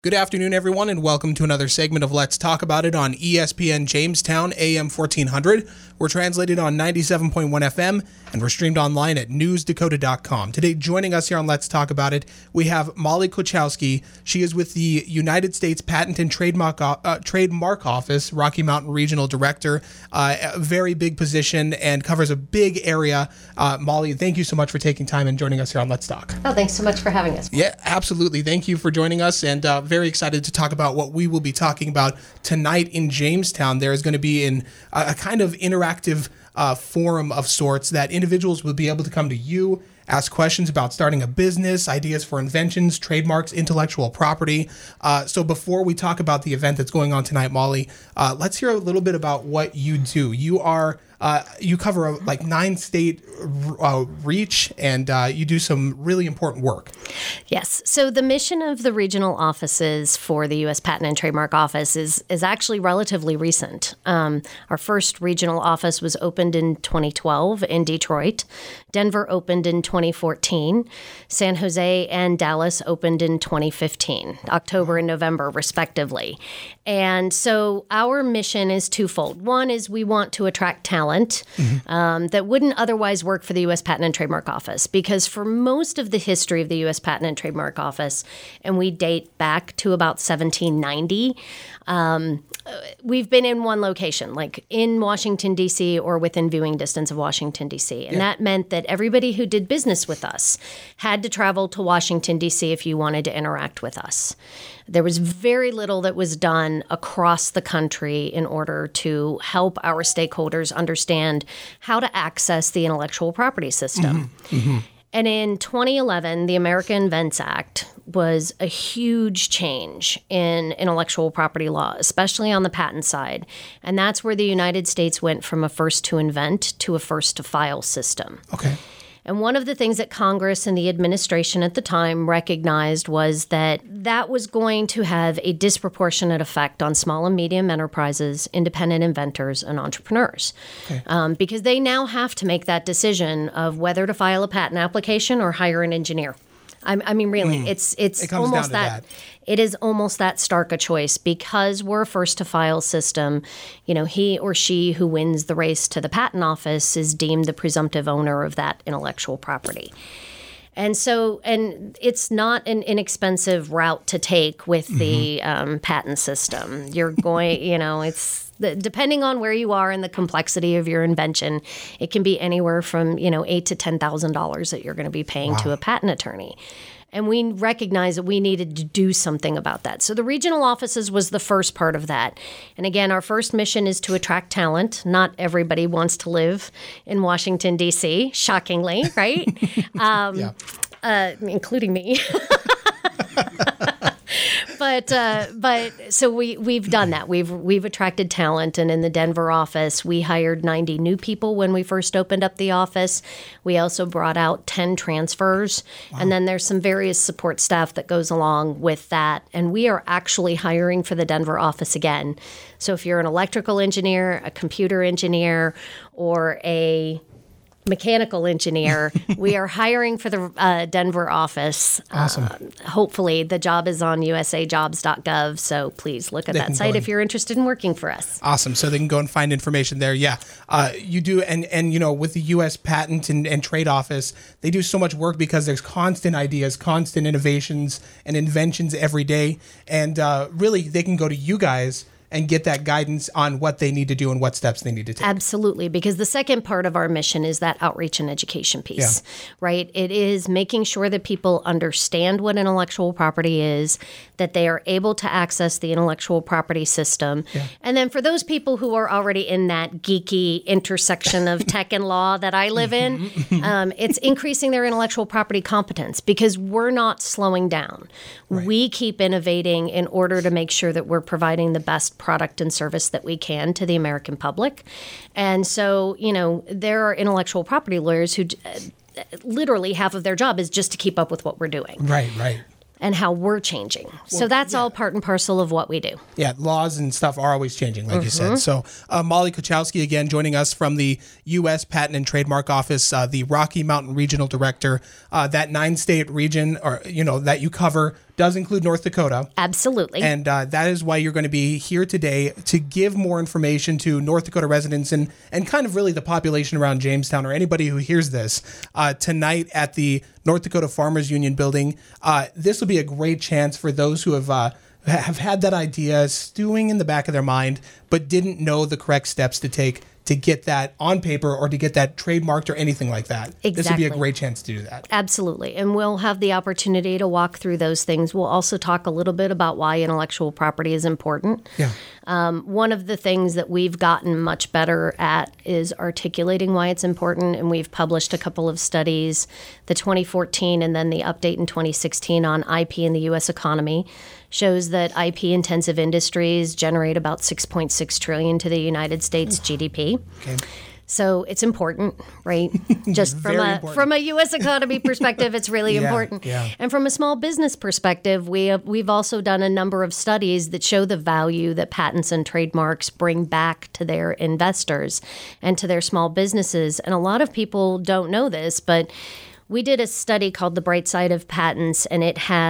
Good afternoon, everyone, and welcome to another segment of Let's Talk About It on ESPN Jamestown, AM 1400. We're translated on 97.1 FM, and we're streamed online at newsdakota.com. Today, joining us here on Let's Talk About It, we have Molly Kuchowski. She is with the United States Patent and Trademark Office, Rocky Mountain Regional Director. A very big position and covers a big area. Molly, thank you so much for taking time and joining us here on Let's Talk. Oh, thanks so much for having us. Yeah, absolutely. Thank you for joining us, and very excited to talk about what we will be talking about tonight in Jamestown. There is going to be a kind of interactive forum of sorts that individuals will be able to come to you, ask questions about starting a business, ideas for inventions, trademarks, intellectual property. So before we talk about the event that's going on tonight, Molly, let's hear a little bit about what you do. You cover a 9-state reach, and you do some really important work. Yes. So the mission of the regional offices for the U.S. Patent and Trademark Office is actually relatively recent. Our first regional office was opened in 2012 in Detroit. Denver opened in 2014. San Jose and Dallas opened in 2015, October and November, respectively. And so our mission is twofold. One is we want to attract talent that wouldn't otherwise work for the U.S. Patent and Trademark Office, because for most of the history of the U.S. Patent and Trademark Office, and we date back to about 1790, we've been in one location, like in Washington, D.C. or within viewing distance of Washington, D.C. And that meant that everybody who did business with us had to travel to Washington, D.C. if you wanted to interact with us. There was very little that was done across the country in order to help our stakeholders understand how to access the intellectual property system. And in 2011, the American Invents Act was a huge change in intellectual property law, especially on the patent side. And that's where the United States went from a first to invent to a first to file system. Okay. And one of the things that Congress and the administration at the time recognized was that was going to have a disproportionate effect on small and medium enterprises, independent inventors, and entrepreneurs. Okay. Because they now have to make that decision of whether to file a patent application or hire an engineer. I mean, really, it almost that. It is almost that stark a choice, because we're a first to file system. You know, he or she who wins the race to the patent office is deemed the presumptive owner of that intellectual property. And so, and it's not an inexpensive route to take with the patent system. You're going, depending on where you are and the complexity of your invention, it can be anywhere from, $8,000 to $10,000 that you're going to be paying to a patent attorney. And we recognized that we needed to do something about that. So the regional offices was the first part of that. And again, our first mission is to attract talent. Not everybody wants to live in Washington, D.C., shockingly, right? Including me. But so we've done that. We've attracted talent, and in the Denver office, we hired 90 new people when we first opened up the office. We also brought out 10 transfers, and then there's some various support staff that goes along with that. And we are actually hiring for the Denver office again. So if you're an electrical engineer, a computer engineer, or a mechanical engineer, we are hiring for the Denver office. Awesome. Hopefully the job is on usajobs.gov, so please look at that site if you're interested in working for us. Awesome. So they can go and find information there. Yeah. You do, and with the U.S. Patent and Trade Office, they do so much work because there's constant ideas, constant innovations and inventions every day, and really they can go to you guys and get that guidance on what they need to do and what steps they need to take. Absolutely, because the second part of our mission is that outreach and education piece, right? It is making sure that people understand what intellectual property is, that they are able to access the intellectual property system. Yeah. And then for those people who are already in that geeky intersection of tech and law that I live in, it's increasing their intellectual property competence, because we're not slowing down. Right. We keep innovating in order to make sure that we're providing the best product and service that we can to the American public. And so, there are intellectual property lawyers who literally half of their job is just to keep up with what we're doing. Right. And how we're changing. So that's all part and parcel of what we do. Yeah, laws and stuff are always changing, like you said. So Molly Kuchowski, again, joining us from the U.S. Patent and Trademark Office, the Rocky Mountain Regional Director. That 9-state region, or that you cover, does include North Dakota. Absolutely. And that is why you're going to be here today to give more information to North Dakota residents and kind of really the population around Jamestown or anybody who hears this tonight at the North Dakota Farmers Union building. This will be a great chance for those who have had that idea stewing in the back of their mind, but didn't know the correct steps to take to get that on paper or to get that trademarked or anything like that. Exactly. This would be a great chance to do that. Absolutely. And we'll have the opportunity to walk through those things. We'll also talk a little bit about why intellectual property is important. Yeah. One of the things that we've gotten much better at is articulating why it's important. And we've published a couple of studies, the 2014 and then the update in 2016 on IP in the U.S. economy. Shows that IP-intensive industries generate about $6.6 trillion to the United States GDP. Okay. So it's important, right? Just from a U.S. economy perspective, it's really important. Yeah. And from a small business perspective, we've also done a number of studies that show the value that patents and trademarks bring back to their investors and to their small businesses. And a lot of people don't know this, but we did a study called The Bright Side of Patents, and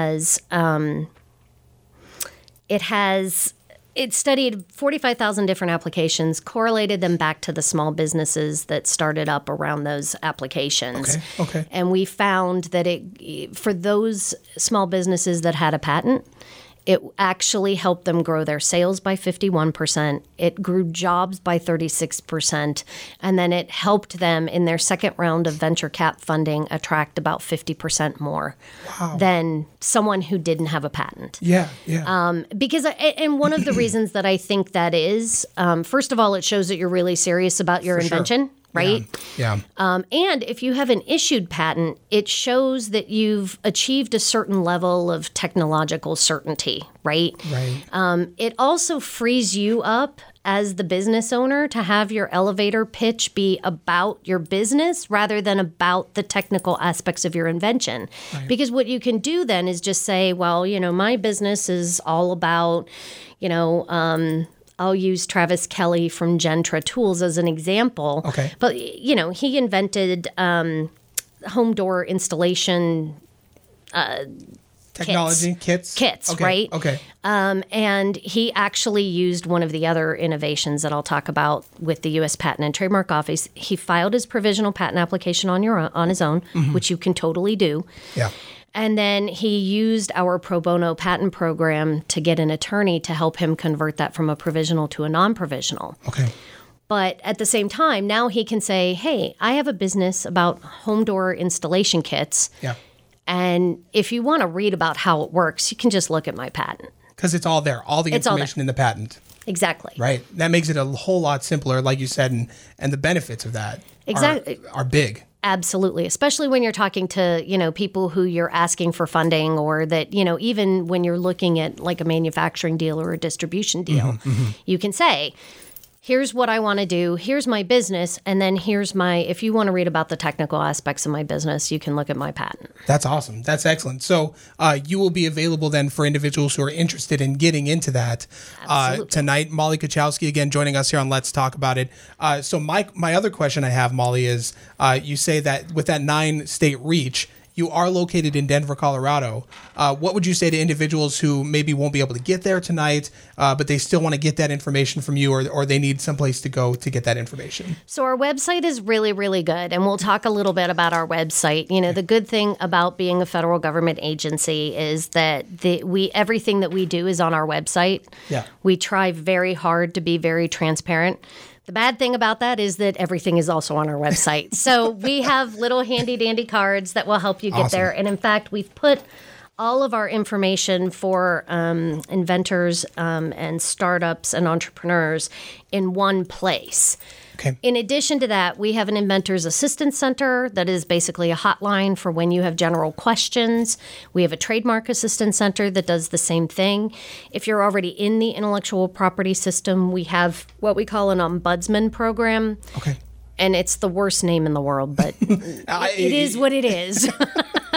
it studied 45,000 different applications, correlated them back to the small businesses that started up around those applications. Okay. And we found that for those small businesses that had a patent, it actually helped them grow their sales by 51%. It grew jobs by 36%. And then it helped them in their second round of venture cap funding attract about 50% more than someone who didn't have a patent. Yeah. Because one of the reasons that I think that is, first of all, it shows that you're really serious about your invention. Sure. Right? Yeah. And if you have an issued patent, it shows that you've achieved a certain level of technological certainty, right? Right. It also frees you up as the business owner to have your elevator pitch be about your business rather than about the technical aspects of your invention. Right. Because what you can do then is just say, well, my business is all about, I'll use Travis Kelly from Gentra Tools as an example. Okay. But, he invented home door installation technology kits, okay. Right? Okay. And he actually used one of the other innovations that I'll talk about with the U.S. Patent and Trademark Office. He filed his provisional patent application on his own, which you can totally do. Yeah. And then he used our pro bono patent program to get an attorney to help him convert that from a provisional to a non-provisional. Okay. But at the same time, now he can say, hey, I have a business about home door installation kits. Yeah. And if you want to read about how it works, you can just look at my patent. Because it's all there, all the information in the patent. Exactly. Right. That makes it a whole lot simpler, like you said, and the benefits of that are big. Absolutely, especially when you're talking to, people who you're asking for funding or that, even when you're looking at like a manufacturing deal or a distribution deal, you can say, here's what I want to do, here's my business, and then if you want to read about the technical aspects of my business, you can look at my patent. That's awesome. That's excellent. So you will be available then for individuals who are interested in getting into that tonight. Molly Kachowski, again, joining us here on Let's Talk About It. So my other question I have, Molly, is you say that with that 9-state reach, you are located in Denver, Colorado. What would you say to individuals who maybe won't be able to get there tonight, but they still want to get that information from you, or they need someplace to go to get that information? So our website is really, really good, and we'll talk a little bit about our website. The good thing about being a federal government agency is that everything that we do is on our website. Yeah. We try very hard to be very transparent. The bad thing about that is that everything is also on our website. So we have little handy-dandy cards that will help you get there. And in fact, we've put all of our information for inventors and startups and entrepreneurs in one place. Okay. In addition to that, we have an Inventor's Assistance Center that is basically a hotline for when you have general questions. We have a Trademark Assistance Center that does the same thing. If you're already in the intellectual property system, we have what we call an ombudsman program. Okay. And it's the worst name in the world, but it is what it is.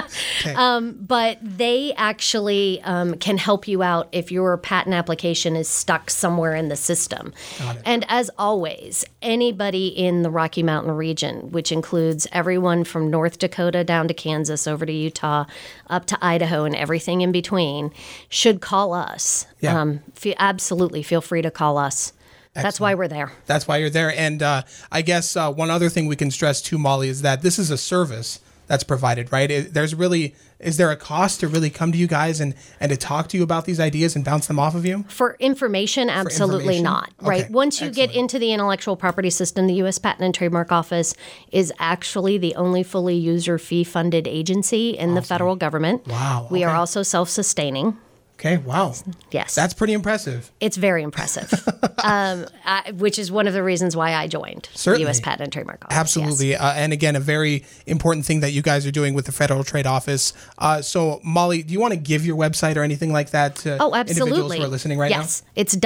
Okay. But they actually can help you out if your patent application is stuck somewhere in the system. Got it. And as always, anybody in the Rocky Mountain region, which includes everyone from North Dakota down to Kansas, over to Utah, up to Idaho, and everything in between, should call us. Yeah. Absolutely feel free to call us. That's why we're there. That's why you're there. And I guess one other thing we can stress too, Molly, is that this is a service that's provided, right? Is there a cost to really come to you guys and to talk to you about these ideas and bounce them off of you? For information, absolutely not, right? Okay, Once you get into the intellectual property system, the U.S. Patent and Trademark Office is actually the only fully user fee-funded agency in the federal government. Wow. We are okay. also self-sustaining. Okay, wow. Yes. That's pretty impressive. It's very impressive, which is one of the reasons why I joined Certainly. the U.S. Patent and Trademark Office. Absolutely. Yes. And again, a very important thing that you guys are doing with the Federal Trade Office. So, Molly, do you want to give your website or anything like that to individuals who are listening right now? Yes. It's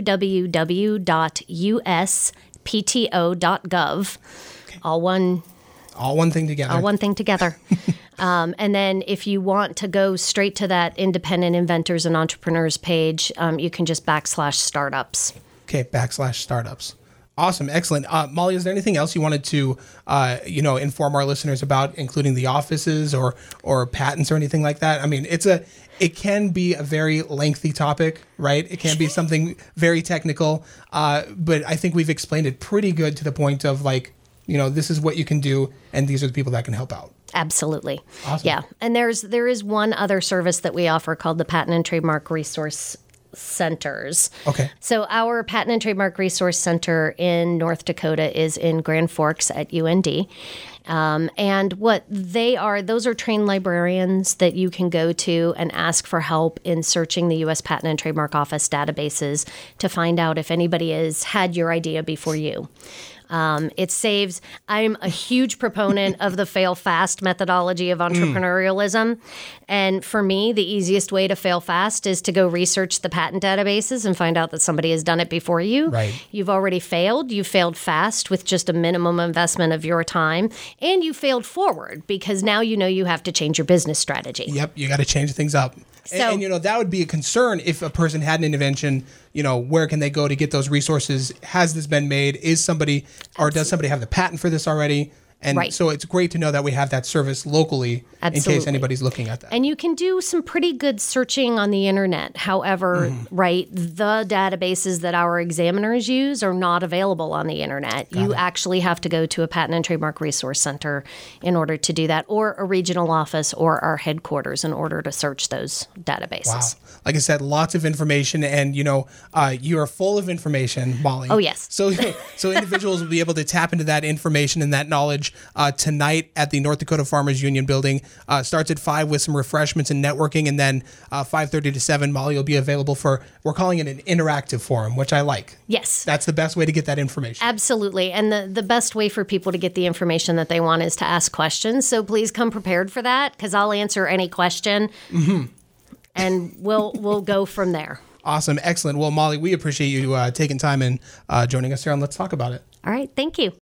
www.uspto.gov. Okay. All one thing together. All one thing together. And then if you want to go straight to that independent inventors and entrepreneurs page, you can just /startups. Okay, /startups. Awesome, excellent. Molly, is there anything else you wanted to, inform our listeners about, including the offices or patents or anything like that? I mean, it can be a very lengthy topic, right? It can be something very technical, but I think we've explained it pretty good to the point of this is what you can do, and these are the people that can help out. Absolutely. Awesome. Yeah. And there is one other service that we offer called the Patent and Trademark Resource Centers. Okay. So our Patent and Trademark Resource Center in North Dakota is in Grand Forks at UND. And what they are, those are trained librarians that you can go to and ask for help in searching the U.S. Patent and Trademark Office databases to find out if anybody has had your idea before you. It saves. I'm a huge proponent of the fail fast methodology of entrepreneurialism. And for me, the easiest way to fail fast is to go research the patent databases and find out that somebody has done it before you. Right. You've already failed. You failed fast with just a minimum investment of your time. And you failed forward because now you know you have to change your business strategy. Yep, you got to change things up. So, and that would be a concern if a person had an invention. Where can they go to get those resources? Has this been made? Does somebody have the patent for this already? And right. So it's great to know that we have that service locally in case anybody's looking at that. And you can do some pretty good searching on the internet. However, right, the databases that our examiners use are not available on the internet. You actually have to go to a Patent and Trademark Resource Center in order to do that, or a regional office or our headquarters in order to search those databases. Wow. Like I said, lots of information, and you are full of information, Molly. Oh, yes. So individuals will be able to tap into that information and that knowledge tonight at the North Dakota Farmers Union building. Starts at 5 with some refreshments and networking, and then 5:30 to 7, Molly will be available we're calling it an interactive forum, which I like. Yes. That's the best way to get that information. Absolutely. And the best way for people to get the information that they want is to ask questions. So please come prepared for that, because I'll answer any question. Mm-hmm. And we'll go from there. Awesome. Excellent. Well, Molly, we appreciate you taking time and joining us here on Let's Talk About It. All right. Thank you.